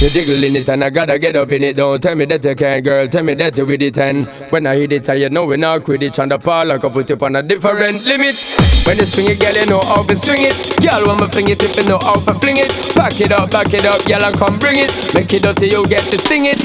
You're jiggling it and I gotta get up in it. Don't tell me that you can't, girl, tell me that you with it. And when I hit it, you know we not quit it. On the parlor, I can put you on a different limit. When you swing it, girl, you know how to swing it. Girl, when me fling it, if you know how to fling it. Back it up, girl, and come bring it. Make it up till you get to sting it.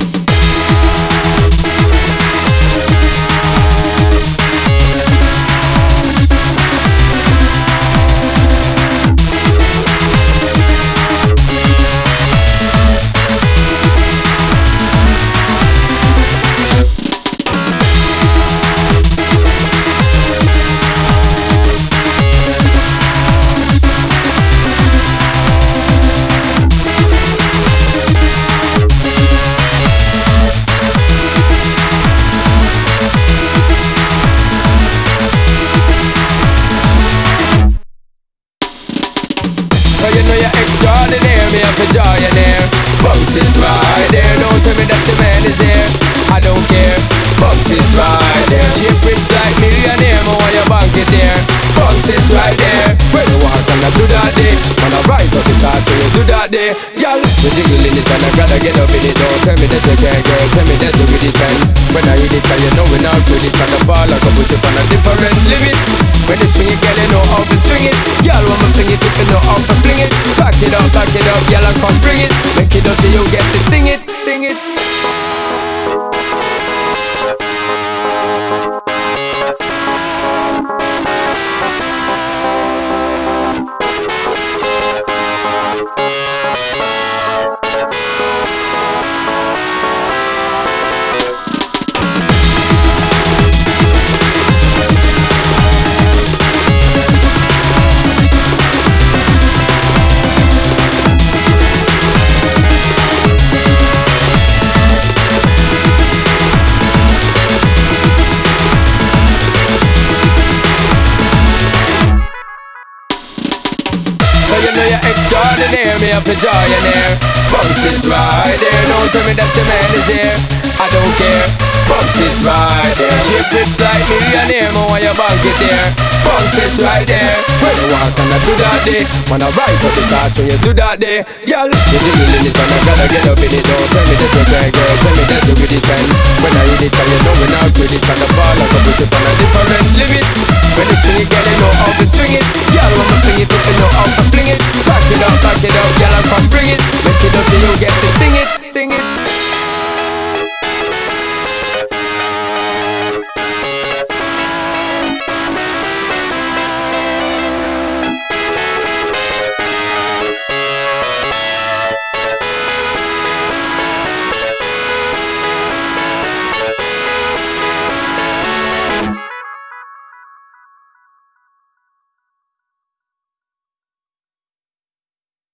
Millionaire, bounce it right there. Don't tell me that the man is there. I don't care, bounce it right there. Shape rich like millionaire, I want your bank it there. Bounce it right there. When you walk and I do that day, when I rise up the top, so you do that day. Y'all, you jiggling it and I gotta get up in it. Don't tell me that you can't, girl, tell me that you with it. And when I hit it, and you know we not with it. On the ball, I can put you on a different limit. When you swing it, girl, you know how to swing it. Y'all, when me fling it, if you know how to fling it. Back it up, girl, and come bring it. Make it up till you get to sting it, sting it. Extraordinaire, me up a millionaire. Bounce it right there. Don't tell me that the man is here. I don't care. Bounce it right there. Shape rich like millionaire, I want your bank it there. Bounce it right there. When you walk and I do that day, when I rise up the top, so you do that day. Girl, you jiggling it and I gotta get up in it. Don't tell me that you can't, girl, tell me that you with it. And when I hit it, and you know we not with it. On the ball, I can put it on a different